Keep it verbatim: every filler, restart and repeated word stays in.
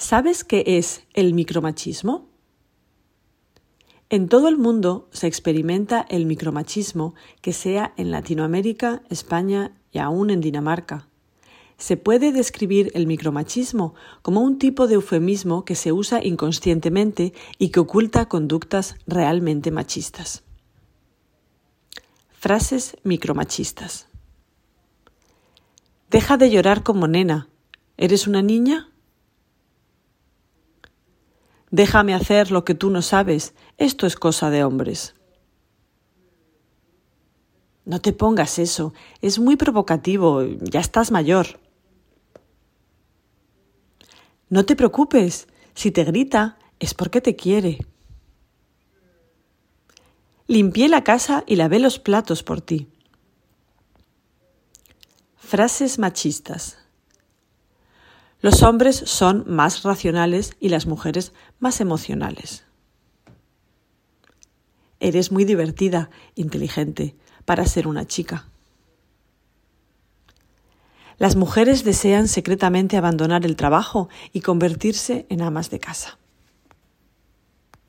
¿Sabes qué es el micromachismo? En todo el mundo se experimenta el micromachismo, que sea en Latinoamérica, España y aún en Dinamarca. Se puede describir el micromachismo como un tipo de eufemismo que se usa inconscientemente y que oculta conductas realmente machistas. Frases micromachistas. Deja de llorar como nena. ¿Eres una niña? Déjame hacer lo que tú no sabes. Esto es cosa de hombres. No te pongas eso. Es muy provocativo. Ya estás mayor. No te preocupes. Si te grita, es porque te quiere. Limpié la casa y lavé los platos por ti. Frases machistas. Los hombres son más racionales y las mujeres más emocionales. Eres muy divertida, inteligente, para ser una chica. Las mujeres desean secretamente abandonar el trabajo y convertirse en amas de casa.